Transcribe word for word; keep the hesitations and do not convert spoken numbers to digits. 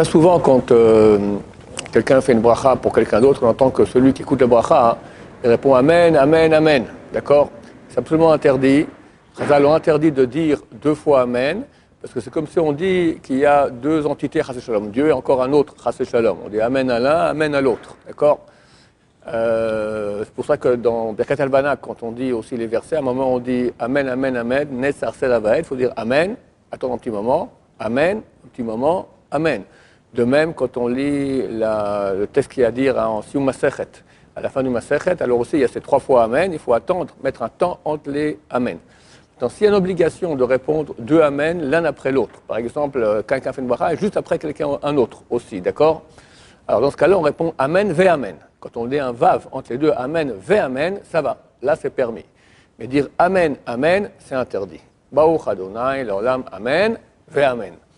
très souvent, quand euh, quelqu'un fait une bracha pour quelqu'un d'autre, on entend que celui qui écoute la bracha, hein, il répond Amen, Amen, Amen. D'accord? C'est absolument interdit. Chazal ont interdit de dire deux fois Amen, parce que c'est comme si on dit qu'il y a deux entités, Chas Shalom, Dieu et encore un autre, Chas Shalom. On dit Amen à l'un, Amen à l'autre. D'accord? Euh, c'est pour ça que dans Birkat Al-Banak, quand on dit aussi les versets, à un moment on dit Amen, Amen, Amen, Nessar Selavaed, il faut dire Amen, attends un petit moment, Amen, un petit moment, Amen. De même, quand on lit la, le texte qu'il y a à dire en Siyum Masechet, à la fin du Masechet, alors aussi il y a ces trois fois Amen, il faut attendre, mettre un temps entre les Amen. Donc s'il y a une obligation de répondre deux Amen l'un après l'autre, par exemple, quelqu'un fait une bracha et juste après quelqu'un un autre aussi, d'accord? Alors dans ce cas-là, on répond Amen, Ve Amen. Quand on dit un Vav entre les deux, Amen, Ve Amen, ça va, là c'est permis. Mais dire Amen, Amen, c'est interdit. Baruch Adonai, l'Olam, Amen, Ve Amen.